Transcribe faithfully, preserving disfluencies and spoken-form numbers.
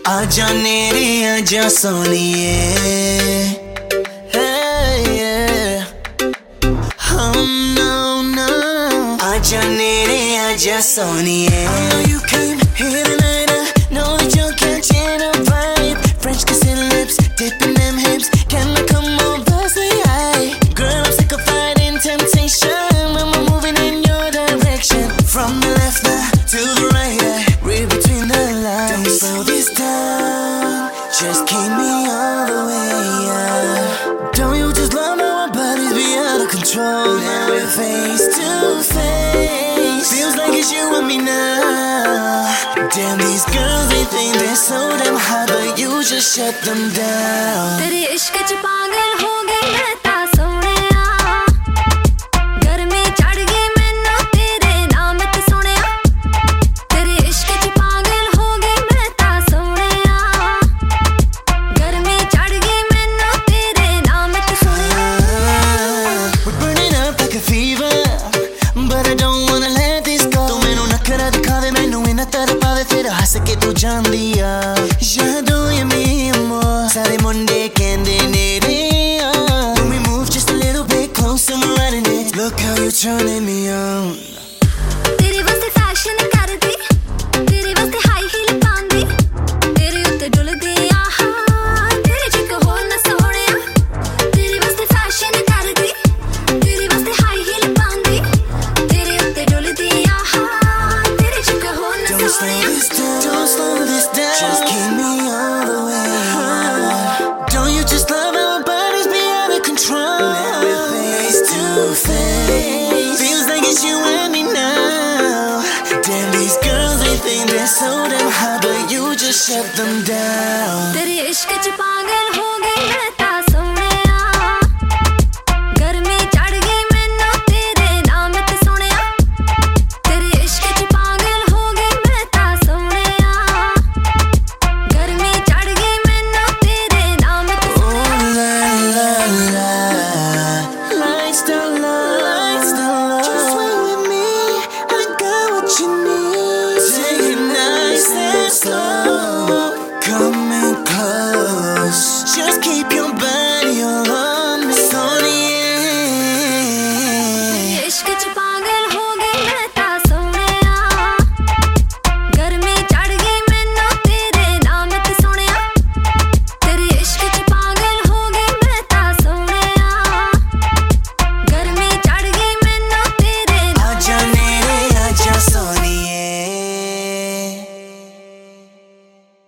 आजा नेरे आजा सोनिए, hey, yeah. Oh no no, आजा नेरे आजा सोनिए. I know you came here tonight, I know that you're catching a vibe. French kissing lips, dipping them hips. Can I come over, say hi? Girl, I'm sick of fighting temptation. I'm moving in your direction. From the left now to the right, yeah. Read between the lines. Don't slow this down, just keep me all the way, yeah. Don't you just love how our bodies be out of control? Now we're face to face. Feels like it's you and me now. Damn, these girls, they think they're so damn hot, but you just shut them down. तेरे इश्क च पागल हो गई मैं ता सोनिया, गर्मी चढ़ गई मैनू तेरे नाम ते सोनिया. तेरे इश्क च पागल हो गई मैं ता सोनिया, गर्मी चढ़ गई मैनू तेरे नाम ते Sonia. We're burning up like a fever, but I don't wanna let this go. तू मैनू नखरा दिखावे मैनू इना तरपावे, फिर हंस के तू जांदी आ. यादों ये मेरी अम्मा सारे मुंडे कहंदे नेरे आ. When we move just a little bit closer, I'm riding it. Look how you're turning me on. तेरे वास्ते फैशन करदी, तेरे वास्ते हाई हील पांदी, तेरे उत्ते डुलदी आहा, तेरे च इक होर ना सोनिया. तेरे वास्ते फैशन करदी, तेरे वास्ते हाई हील पांदी, तेरे उत्ते डुलदी आहा, तेरे च इक होर ना Don't slow Sonia. this down, don't slow this down. Just keep me all the way. Don't you just love how our bodies be out of control? Now we're face to face. Feels like it's you and me now. Damn, these girls, they think they're so damn hot, but you just shut them down. तेरे इश्क च पागल हो गई मैं